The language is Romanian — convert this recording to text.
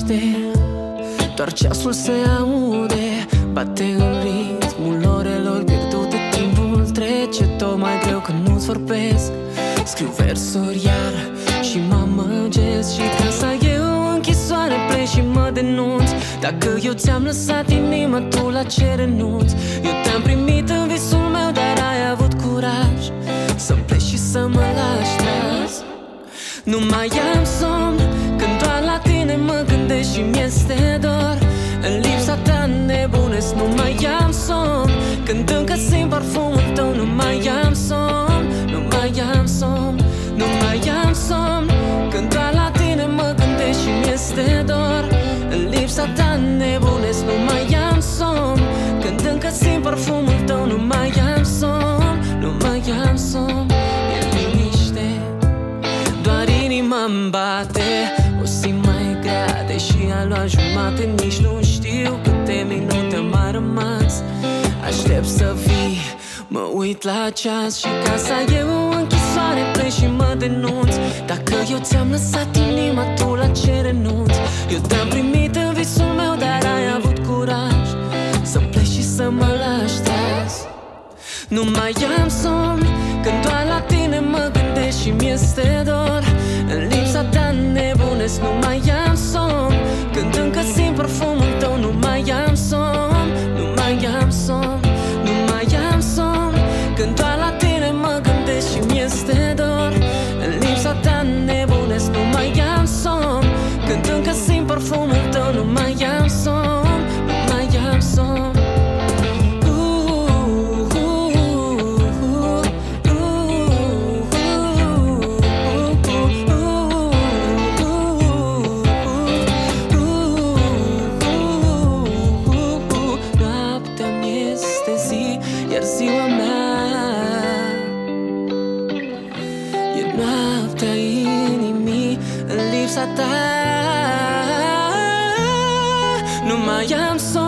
liniște, doar ceasul se aude, bate în ritmul orelor pierdute. Timpul trece tot mai greu când nu-ți vorbesc. Scriu versuri iar și mă amăgesc. Și casa e o închisoare, pleci și mă denunți. Dacă eu ți-am lăsat inima, tu la ce renunți? Eu te-am primit în visul meu, dar ai avut curaj să pleci și să mă lași tras. Nu mai am somn când doar la tine mă gândesc și mi-este dor. În lipsa ta nebunesc, nu mai am somn când încă simt parfumul tău. Nu mai am somn, nu mai am somn, nu mai am somn când doar la tine mă gândesc și mi-este dor. În lipsa ta nebunesc, nu mai am somn când încă simt parfumul tău. Nu mai am somn, nu mai am somn. E liniște, doar inima-mi bate, o simt mai grea, deși a luat jumate. Nici nu știu câte minute am mai rămas. Aștept să vii, mă uit la ceas. Și casa e o închisoare, pleci și mă denunți. Dacă eu ți-am lăsat inima, tu la ce renunți? Eu te-am primit în visul meu, dar ai avut curaj să pleci și să mă lași tras. Nu mai am somn când doar la tine mă gândesc și mi-este dor. În lipsa ta nebunesc, nu mai am somn când încă simt parfumul tău. Nu mai am somn, nu mai am somn, nu mai am somn când doar la tine mă gândesc și mi-este dor. În lipsa ta nebunesc, nu mai am somn când încă simt parfumul tău. Nu mai am somn, nu mai am somn. Iar ziua mea e noaptea inimii. În lipsa ta nu mai am somn.